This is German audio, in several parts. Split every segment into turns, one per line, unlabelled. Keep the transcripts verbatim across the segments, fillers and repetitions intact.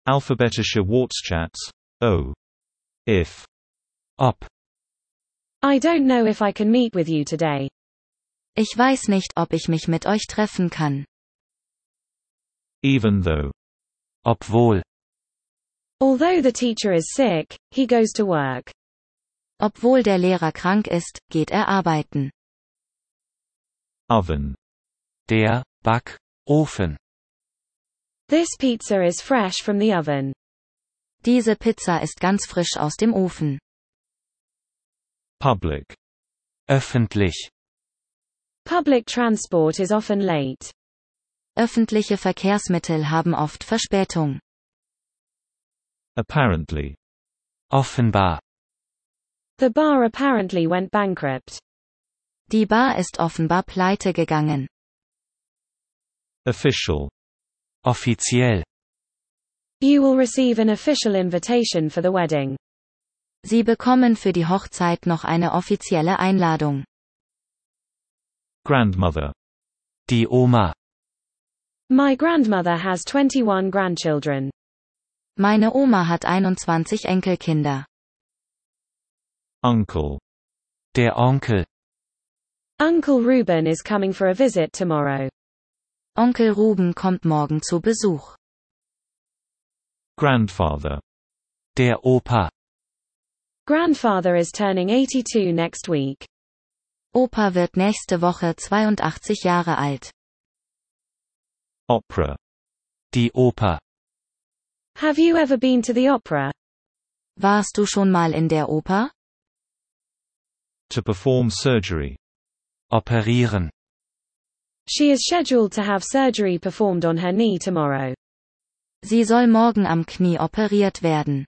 Alphabetische Wortschatz. O. If.
Ob.
I don't know if I can meet with you today.
Ich weiß nicht, ob ich mich mit euch treffen kann.
Even though.
Obwohl.
Although the teacher is sick, he goes to work.
Obwohl der Lehrer krank ist, geht er arbeiten.
Oven.
Der Backofen.
This pizza is fresh from the oven.
Diese Pizza ist ganz frisch aus dem Ofen.
Public.
Öffentlich.
Public transport is often late.
Öffentliche Verkehrsmittel haben oft Verspätung.
Apparently.
Offenbar.
The bar apparently went bankrupt.
Die Bar ist offenbar pleite gegangen.
Official.
Offiziell.
You will receive an official invitation for the wedding.
Sie bekommen für die Hochzeit noch eine offizielle Einladung.
Grandmother.
Die Oma.
My grandmother has twenty-one grandchildren.
Meine Oma hat einundzwanzig Enkelkinder.
Uncle.
Der Onkel.
Uncle Ruben is coming for a visit tomorrow.
Onkel Ruben kommt morgen zu Besuch.
Grandfather.
Der Opa.
Grandfather is turning eighty-two next week.
Opa wird nächste Woche zweiundachtzig Jahre alt.
Opera.
Die Oper.
Have you ever been to the opera?
Warst du schon mal in der Oper?
To perform surgery.
Operieren.
She is scheduled to have surgery performed on her knee tomorrow.
Sie soll morgen am Knie operiert werden.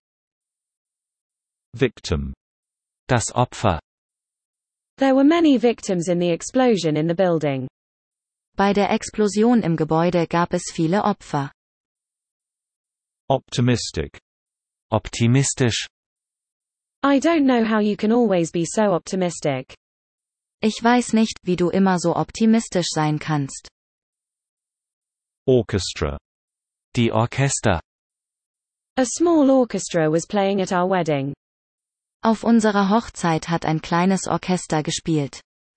Victim.
Das Opfer.
There were many victims in the explosion in the building.
Bei der Explosion im Gebäude gab es viele Opfer.
Optimistic.
Optimistisch.
I don't know how you can always be so optimistic.
Ich weiß nicht, wie du immer so optimistisch sein kannst.
Orchestra.
Die Orchester.
A small orchestra was playing at our wedding.
Auf unserer Hochzeit hat ein kleines Orchester gespielt.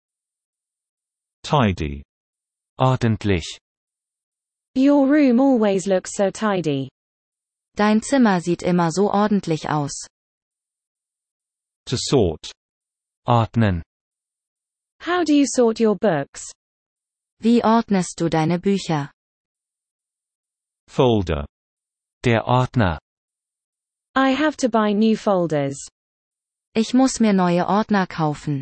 Tidy.
Ordentlich.
Your room always looks so tidy.
Dein Zimmer sieht immer so ordentlich aus.
To sort.
Ordnen.
How do you sort your books?
Wie ordnest du deine Bücher?
Folder.
Der Ordner.
I have to buy new folders.
Ich muss mir neue Ordner kaufen.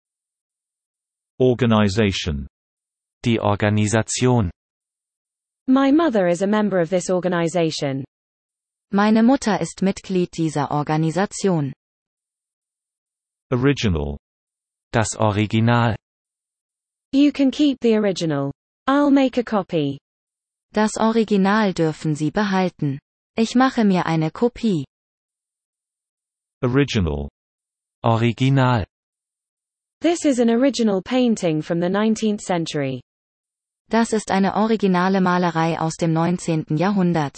Organization.
Die Organisation.
My mother is a member of this organization.
Meine Mutter ist Mitglied dieser Organisation.
Original.
Das Original.
You can keep the original. I'll make a copy.
Das Original dürfen Sie behalten. Ich mache mir eine Kopie.
Original.
Original.
This is an original painting from the nineteenth century.
Das ist eine originale Malerei aus dem neunzehnten Jahrhundert.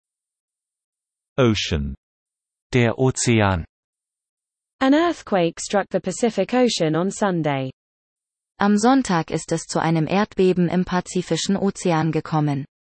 Ocean.
Der Ozean.
An earthquake struck the Pacific Ocean on Sunday.
Am Sonntag ist es zu einem Erdbeben im Pazifischen Ozean gekommen.